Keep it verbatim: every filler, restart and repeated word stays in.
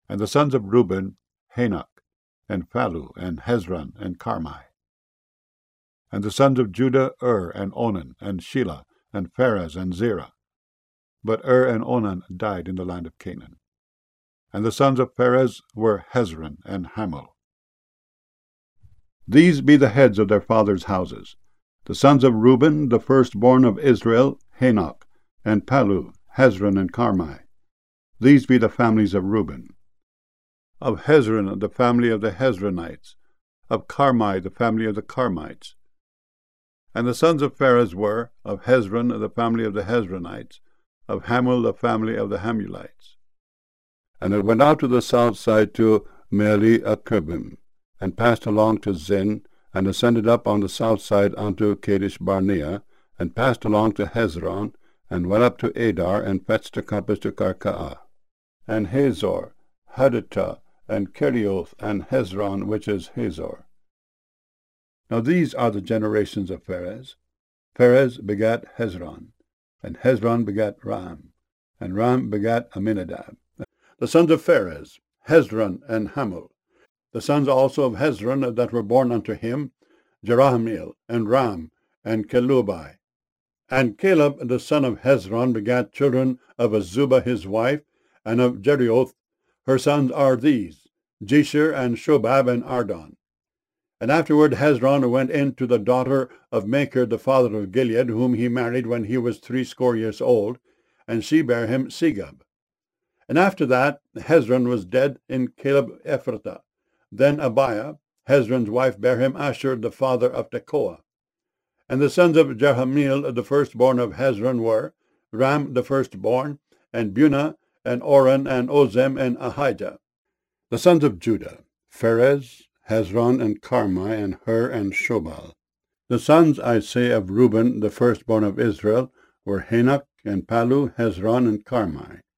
And the sons of Reuben, Hanok, and Phalu, and Hezron, and Carmi. And the sons of Judah, Ur, and Onan, and Shelah, and Pharez, and Zerah. But Ur and Onan died in the land of Canaan. And the sons of Pharez were Hezron and Hamul. These be the heads of their fathers' houses. The sons of Reuben, the firstborn of Israel, Hanok, and Phalu, Hezron, and Carmi. These be the families of Reuben. Of Hezron, the family of the Hezronites. Of Carmi, the family of the Carmites. And the sons of Pharez were, of Hezron, the family of the Hezronites. Of Hamul, the family of the Hamulites. And it went out to the south side to Meali-Akabim, and passed along to Zin, and ascended up on the south side unto Kadesh-barnea, and passed along to Hezron, and went up to Adar, and fetched a compass to Karkaa. And Hazor, Hadattah, and Kerioth, and Hezron, which is Hazor. Now these are the generations of Pharez. Pharez begat Hezron, and Hezron begat Ram, and Ram begat Aminadab. The sons of Pharez, Hezron, and Hamul. The sons also of Hezron that were born unto him, Jerahmeel, and Ram, and Kelubai. And Caleb the son of Hezron begat children of Azubah his wife, and of Jerioth. Her sons are these, Jesher, and Shobab, and Ardon. And afterward Hezron went in to the daughter of Machir the father of Gilead, whom he married when he was threescore years old, and she bare him Segub. And after that Hezron was dead in Caleb Ephrathah. Then Abiah, Hezron's wife, bare him Ashur the father of Tekoa. And the sons of Jerahmeel the firstborn of Hezron were, Ram the firstborn, and Bunah, and Oren, and Ozem, and Ahijah. The sons of Judah, Pharez, Hezron, and Carmi, and Hur, and Shobal. The sons, I say, of Reuben, the firstborn of Israel, were Hanok, and Phalu, Hezron, and Carmi.